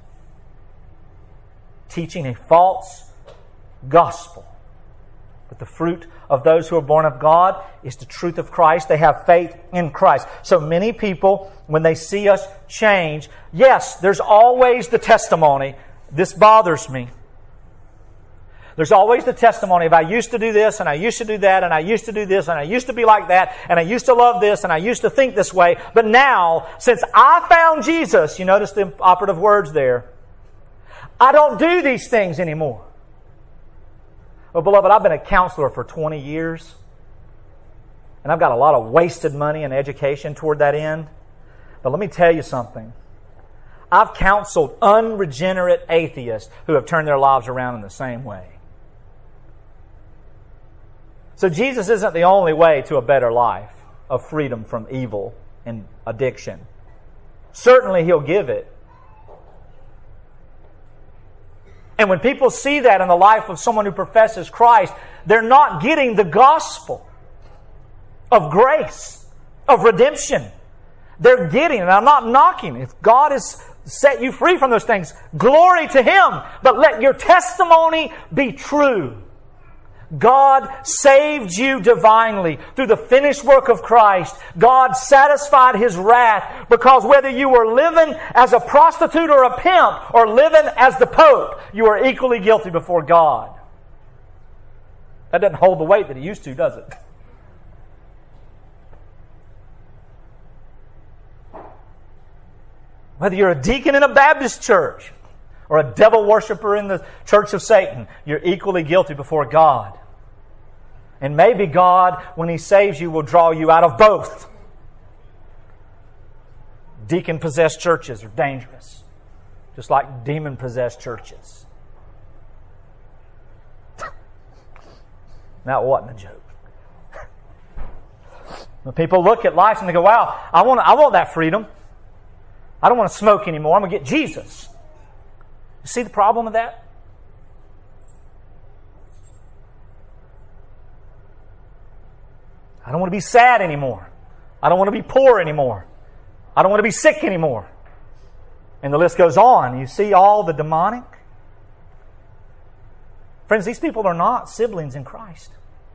Teaching a false gospel. But the fruit of those who are born of God is the truth of Christ. They have faith in Christ. So many people, when they see us change, yes, there's always the testimony. This bothers me. There's always the testimony of I used to do this and I used to do that and I used to do this and I used to be like that and I used to love this and I used to think this way. But now, since I found Jesus, you notice the operative words there, I don't do these things anymore. Well, beloved, I've been a counselor for twenty years. And I've got a lot of wasted money and education toward that end. But let me tell you something. I've counseled unregenerate atheists who have turned their lives around in the same way. So Jesus isn't the only way to a better life of freedom from evil and addiction. Certainly He'll give it. And when people see that in the life of someone who professes Christ, they're not getting the gospel of grace, of redemption. They're getting, and I'm not knocking, if God has set you free from those things, glory to Him. But let your testimony be true. God saved you divinely through the finished work of Christ. God satisfied His wrath because whether you were living as a prostitute or a pimp or living as the Pope, you are equally guilty before God. That doesn't hold the weight that it used to, does it? Whether you're a deacon in a Baptist church or a devil worshiper in the church of Satan, you're equally guilty before God. And maybe God, when He saves you, will draw you out of both. Deacon-possessed churches are dangerous, just like demon-possessed churches. That wasn't a joke. When people look at life and they go, wow, I want, I want that freedom. I don't want to smoke anymore. I'm going to get Jesus. You see the problem with that? I don't want to be sad anymore. I don't want to be poor anymore. I don't want to be sick anymore. And the list goes on. You see all the demonic. Friends, these people are not siblings in Christ.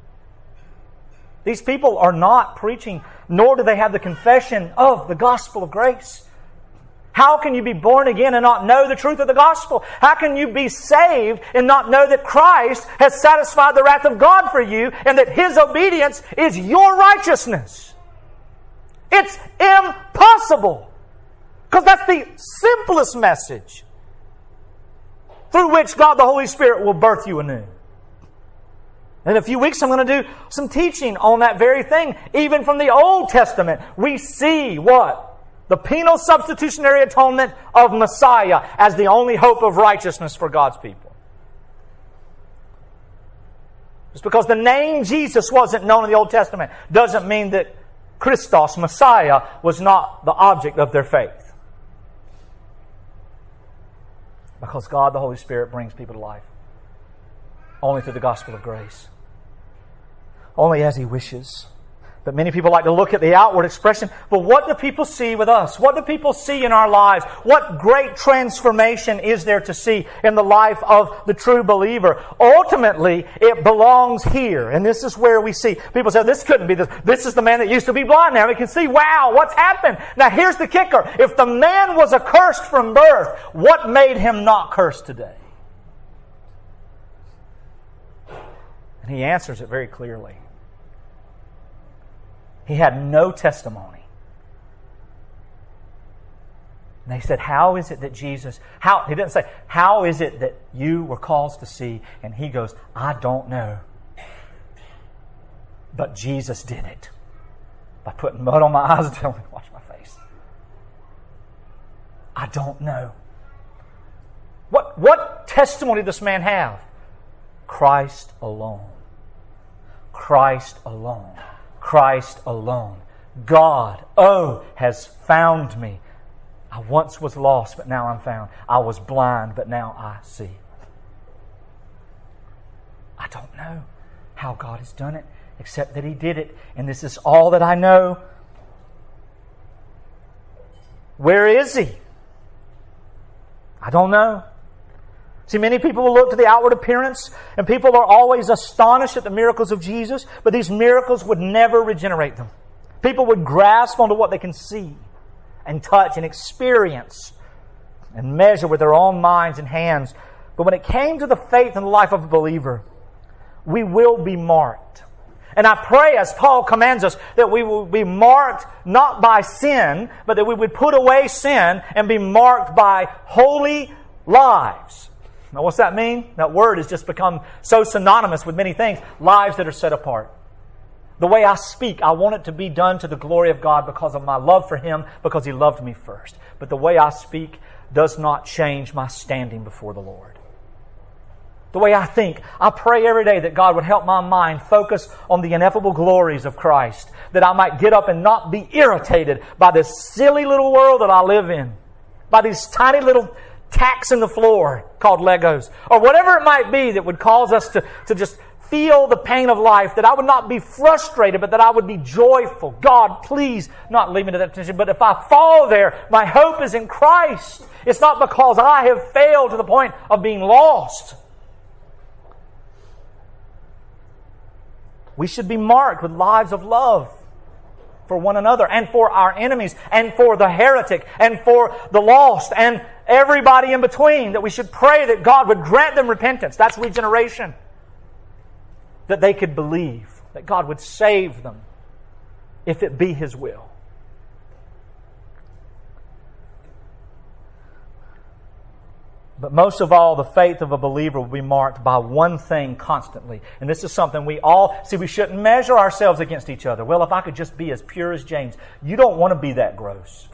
These people are not preaching, nor do they have the confession of the gospel of grace. How can you be born again and not know the truth of the gospel? How can you be saved and not know that Christ has satisfied the wrath of God for you and that His obedience is your righteousness? It's impossible. Because that's the simplest message through which God the Holy Spirit will birth you anew. In a few weeks, I'm going to do some teaching on that very thing. Even from the Old Testament, we see what? The penal substitutionary atonement of Messiah as the only hope of righteousness for God's people. Just because the name Jesus wasn't known in the Old Testament doesn't mean that Christos, Messiah, was not the object of their faith. Because God, the Holy Spirit, brings people to life. Only through the gospel of grace. Only as He wishes. But many people like to look at the outward expression. But what do people see with us? What do people see in our lives? What great transformation is there to see in the life of the true believer? Ultimately, it belongs here. And this is where we see. People say, this couldn't be this. This is the man that used to be blind. Now we can see, wow, what's happened? Now here's the kicker. If the man was accursed from birth, what made him not cursed today? And He answers it very clearly. He had no testimony. And they said, how is it that Jesus, how, he didn't say, how is it that you were caused to see? And he goes, I don't know. But Jesus did it. By putting mud on my eyes and telling me to wash my face. I don't know. What, what testimony does this man have? Christ alone. Christ alone. Christ alone. God, oh, has found me. I once was lost, but now I'm found. I was blind, but now I see. I don't know how God has done it, except that He did it. And this is all that I know. Where is He? I don't know. See, many people will look to the outward appearance, and people are always astonished at the miracles of Jesus, but these miracles would never regenerate them. People would grasp onto what they can see and touch and experience and measure with their own minds and hands. But when it came to the faith and the life of a believer, we will be marked. And I pray, as Paul commands us, that we will be marked not by sin, but that we would put away sin and be marked by holy lives. Now, what's that mean? That word has just become so synonymous with many things. Lives that are set apart. The way I speak, I want it to be done to the glory of God because of my love for Him, because He loved me first. But the way I speak does not change my standing before the Lord. The way I think, I pray every day that God would help my mind focus on the ineffable glories of Christ, that I might get up and not be irritated by this silly little world that I live in, by these tiny little tacks in the floor called Legos, or whatever it might be that would cause us to, to just feel the pain of life, that I would not be frustrated, but that I would be joyful. God, please not leave me to that position. But if I fall there, my hope is in Christ. It's not because I have failed to the point of being lost. We should be marked with lives of love for one another and for our enemies and for the heretic and for the lost and everybody in between, that we should pray that God would grant them repentance. That's regeneration. That they could believe, that God would save them if it be His will. But most of all, the faith of a believer will be marked by one thing constantly. And this is something we all... See, we shouldn't measure ourselves against each other. Well, if I could just be as pure as James. You don't want to be that gross.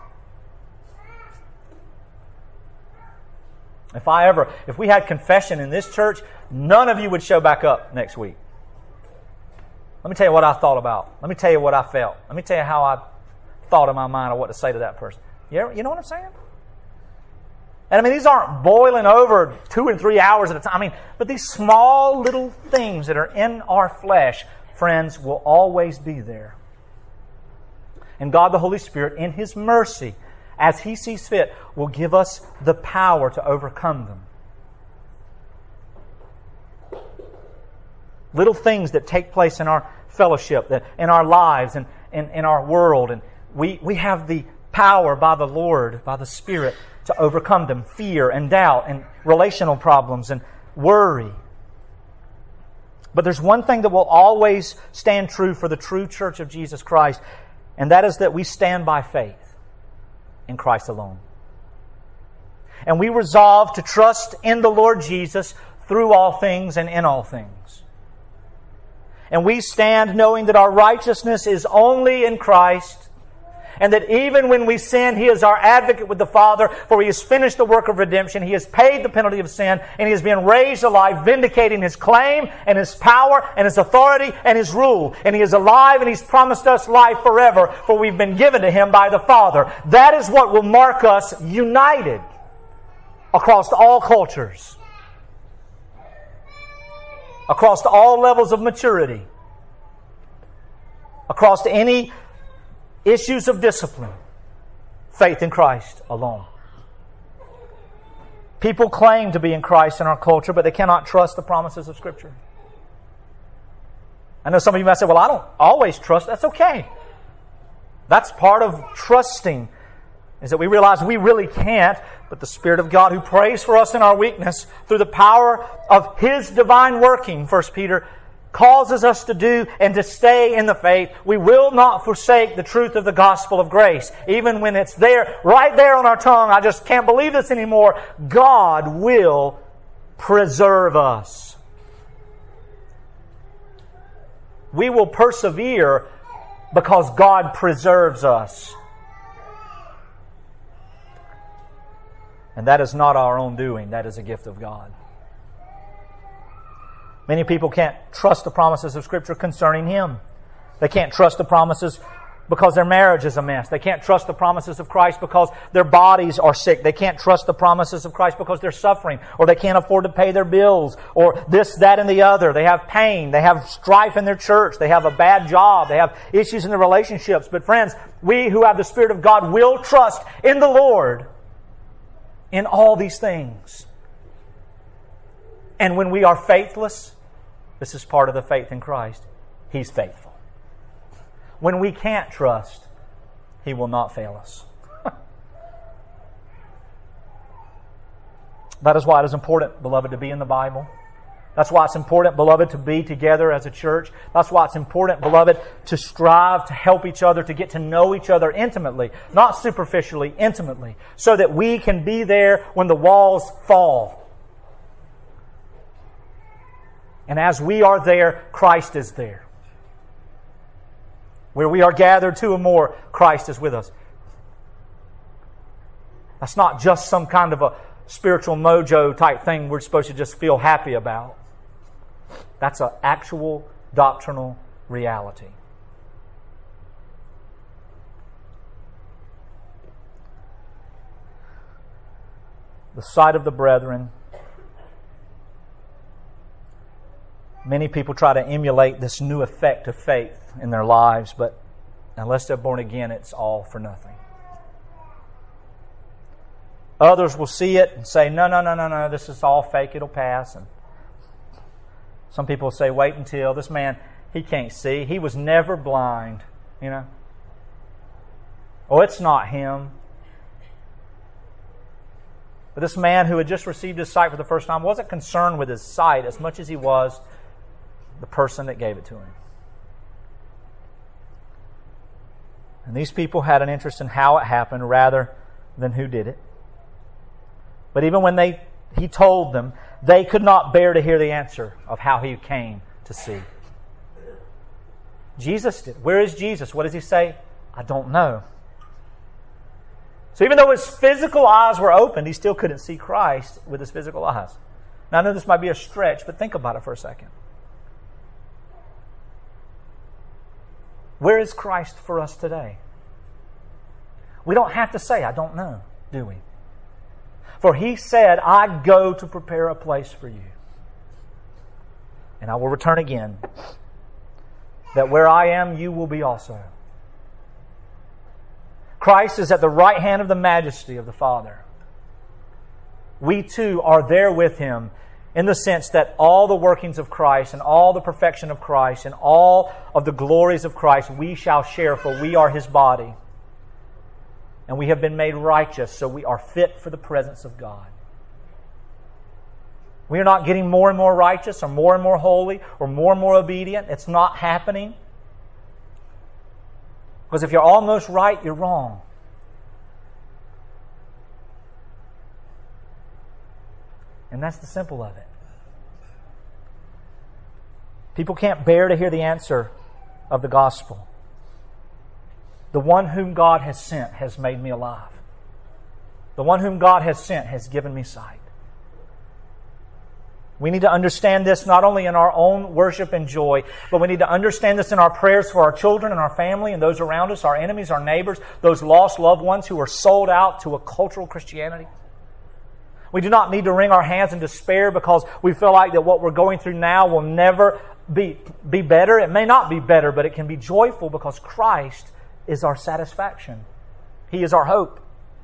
If I ever... If we had confession in this church, none of you would show back up next week. Let me tell you what I thought about. Let me tell you what I felt. Let me tell you how I thought in my mind of what to say to that person. You, ever, you know what I'm saying? And I mean, these aren't boiling over two and three hours at a time. I mean, but these small little things that are in our flesh, friends, will always be there. And God the Holy Spirit, in His mercy, as He sees fit, will give us the power to overcome them. Little things that take place in our fellowship, in our lives, and in, in our world. And we, we have the power by the Lord, by the Spirit, to overcome them. Fear and doubt and relational problems and worry. But there's one thing that will always stand true for the true church of Jesus Christ, and that is that we stand by faith in Christ alone. And we resolve to trust in the Lord Jesus through all things and in all things. And we stand knowing that our righteousness is only in Christ, and that even when we sin, He is our advocate with the Father, for He has finished the work of redemption. He has paid the penalty of sin, and He has been raised alive, vindicating His claim and His power and His authority and His rule. And He is alive, and He's promised us life forever, for we've been given to Him by the Father. That is what will mark us united across all cultures, across all levels of maturity, across any issues of discipline. Faith in Christ alone. People claim to be in Christ in our culture, but they cannot trust the promises of Scripture. I know some of you might say, well, I don't always trust. That's okay. That's part of trusting, is that we realize we really can't, but the Spirit of God who prays for us in our weakness through the power of His divine working, First Peter causes us to do and to stay in the faith. We will not forsake the truth of the gospel of grace. Even when it's there, right there on our tongue, I just can't believe this anymore. God will preserve us. We will persevere because God preserves us. And that is not our own doing. That is a gift of God. Many people can't trust the promises of Scripture concerning Him. They can't trust the promises because their marriage is a mess. They can't trust the promises of Christ because their bodies are sick. They can't trust the promises of Christ because they're suffering, or they can't afford to pay their bills, or this, that, and the other. They have pain. They have strife in their church. They have a bad job. They have issues in their relationships. But friends, we who have the Spirit of God will trust in the Lord in all these things. And when we are faithless, this is part of the faith in Christ, He's faithful. When we can't trust, He will not fail us. That is why it is important, beloved, to be in the Bible. That's why it's important, beloved, to be together as a church. That's why it's important, beloved, to strive to help each other, to get to know each other intimately, not superficially, intimately, so that we can be there when the walls fall. And as we are there, Christ is there. Where we are gathered two or more, Christ is with us. That's not just some kind of a spiritual mojo type thing we're supposed to just feel happy about. That's an actual doctrinal reality. The sight of the brethren. Many people try to emulate this new effect of faith in their lives, but unless they're born again, it's all for nothing. Others will see it and say, no, no, no, no, no, this is all fake, it'll pass. And some people will say, wait until, this man, he can't see. He was never blind, you know. Oh, it's not him. But this man who had just received his sight for the first time wasn't concerned with his sight as much as he was the person that gave it to him. And these people had an interest in how it happened rather than who did it. But even when they he told them, they could not bear to hear the answer of how he came to see. Jesus did. Where is Jesus? What does he say? I don't know. So even though his physical eyes were opened, he still couldn't see Christ with his physical eyes. Now I know this might be a stretch, but think about it for a second. Where is Christ for us today? We don't have to say, I don't know, do we? For He said, I go to prepare a place for you. And I will return again, that where I am, you will be also. Christ is at the right hand of the majesty of the Father. We too are there with Him, in the sense that all the workings of Christ and all the perfection of Christ and all of the glories of Christ we shall share, for we are His body. And we have been made righteous, so we are fit for the presence of God. We are not getting more and more righteous or more and more holy or more and more obedient. It's not happening. Because if you're almost right, you're wrong. And that's the simple of it. People can't bear to hear the answer of the gospel. The one whom God has sent has made me alive. The one whom God has sent has given me sight. We need to understand this not only in our own worship and joy, but we need to understand this in our prayers for our children and our family and those around us, our enemies, our neighbors, those lost loved ones who are sold out to a cultural Christianity. We do not need to wring our hands in despair because we feel like that what we're going through now will never be, be better. It may not be better, but it can be joyful because Christ is our satisfaction. He is our hope.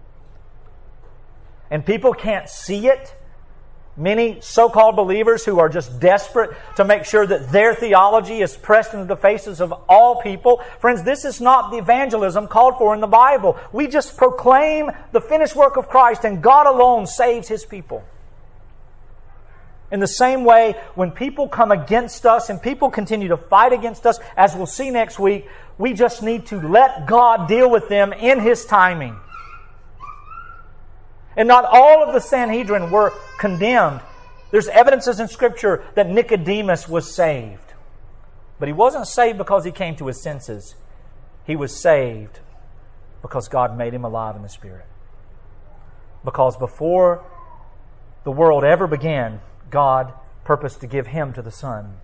And people can't see it. Many so-called believers who are just desperate to make sure that their theology is pressed into the faces of all people. Friends, this is not the evangelism called for in the Bible. We just proclaim the finished work of Christ, and God alone saves His people. In the same way, when people come against us and people continue to fight against us, as we'll see next week, we just need to let God deal with them in His timing. And not all of the Sanhedrin were condemned. There's evidences in Scripture that Nicodemus was saved. But he wasn't saved because he came to his senses. He was saved because God made him alive in the Spirit. Because before the world ever began, God purposed to give him to the Son.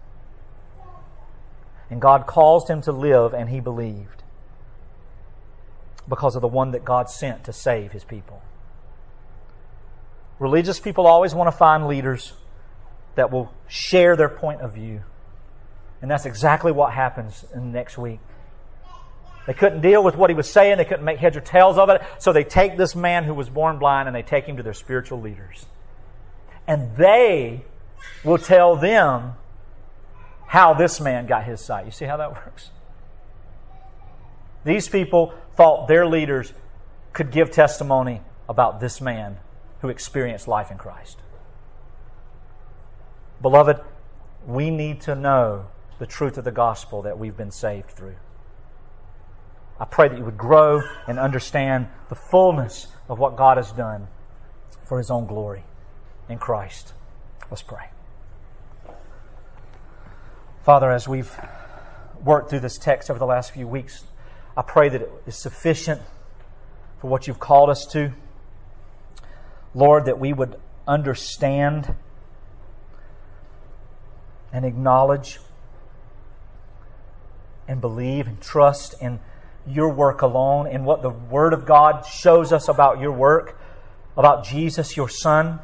And God caused him to live, and he believed. Because of the one that God sent to save His people. Religious people always want to find leaders that will share their point of view. And that's exactly what happens in the next week. They couldn't deal with what he was saying. They couldn't make heads or tails of it. So they take this man who was born blind and they take him to their spiritual leaders. And they will tell them how this man got his sight. You see how that works? These people thought their leaders could give testimony about this man who experienced life in Christ. Beloved, we need to know the truth of the gospel that we've been saved through. I pray that you would grow and understand the fullness of what God has done for His own glory in Christ. Let's pray. Father, as we've worked through this text over the last few weeks, I pray that it is sufficient for what You've called us to. Lord, that we would understand and acknowledge and believe and trust in Your work alone, in what the Word of God shows us about Your work, about Jesus, Your Son.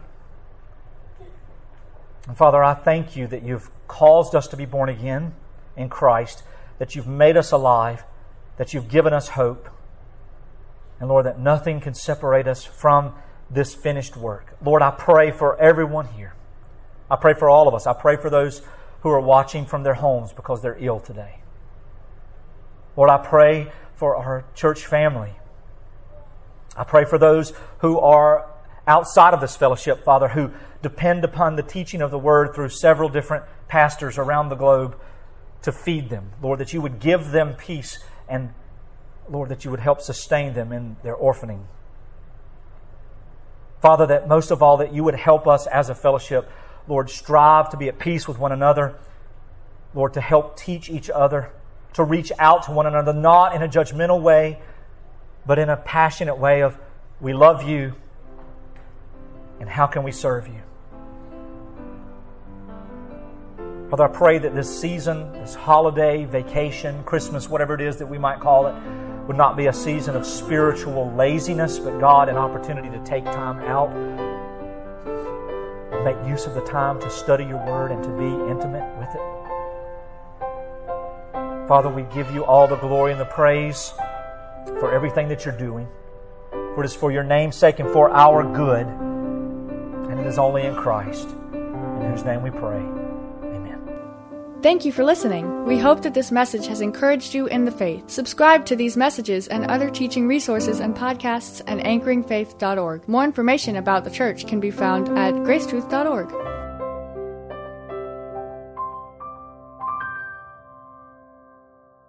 And Father, I thank You that You've caused us to be born again in Christ, that You've made us alive, that You've given us hope. And Lord, that nothing can separate us from this finished work. Lord, I pray for everyone here. I pray for all of us. I pray for those who are watching from their homes because they're ill today. Lord, I pray for our church family. I pray for those who are outside of this fellowship, Father, who depend upon the teaching of the Word through several different pastors around the globe to feed them. Lord, that You would give them peace, and Lord, that You would help sustain them in their orphaning. Father, that most of all, that You would help us as a fellowship, Lord, strive to be at peace with one another. Lord, to help teach each other, to reach out to one another, not in a judgmental way, but in a passionate way of, we love You, and how can we serve You? Father, I pray that this season, this holiday, vacation, Christmas, whatever it is that we might call it, would not be a season of spiritual laziness, but God, an opportunity to take time out and make use of the time to study Your Word and to be intimate with it. Father, we give You all the glory and the praise for everything that You're doing. For it is for Your name's sake and for our good. And it is only in Christ, in whose name we pray.
Thank you for listening. We hope that this message has encouraged you in the faith. Subscribe to these messages and other teaching resources and podcasts at anchoring faith dot org. More information about the church can be found at grace truth dot org.